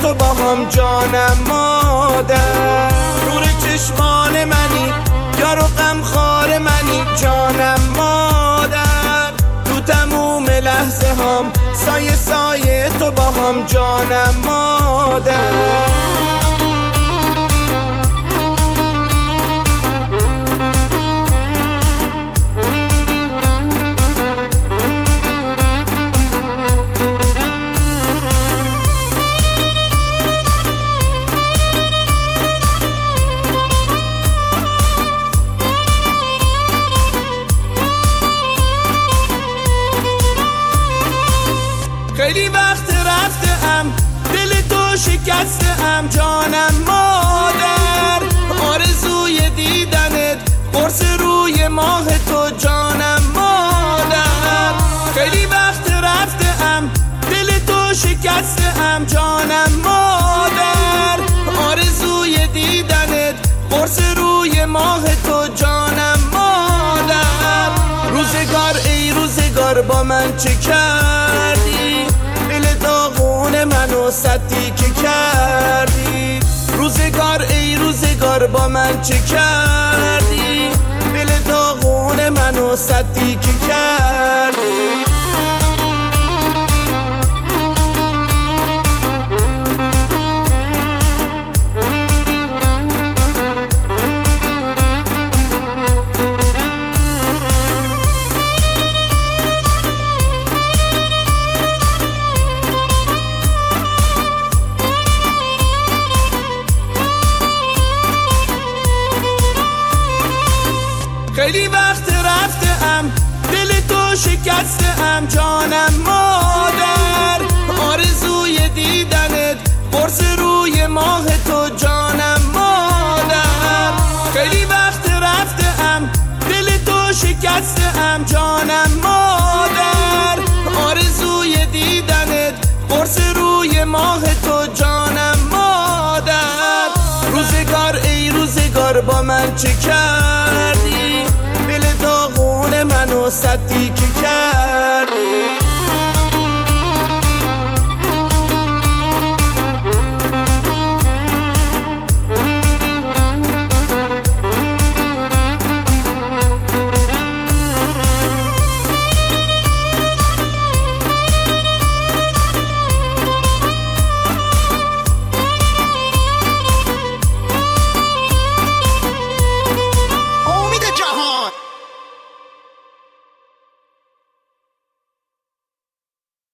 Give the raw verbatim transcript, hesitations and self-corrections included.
تو با هم جانم مادر. نور چشمان منی، یار و غمخوار منی جانم مادر. تو تموم لحظه هم سایه سایه تو با هم جانم مادر. خیلی وقت رفتم، دل تو شکستم جانم مادر. آرزوی دیدنت، قرص روی ماه تو جانم مادر. خیلی وقت رفتم، دل تو شکستم جانم مادر. آرزوی دیدنت، قرص روی ماه تو جانم مادر. روزگار ای روزگار با من چه کردی؟ دل داغون منو سدی که کردی. روزگار ای روزگار با من چه کردی؟ دل داغون منو سدی که کردی. خیلی وقت رفتم، دل تو شکستم جانم مادر. آرزوی دیدنت، قرص روی ماه تو جانم مادر. خیلی وقت رفتم، دل تو شکستم جانم مادر. آرزوی دیدنت، قرص روی ماه تو جانم مادر. روزگار ای روزگار با من چه کردی؟ دل داغون منو سدی که کرد.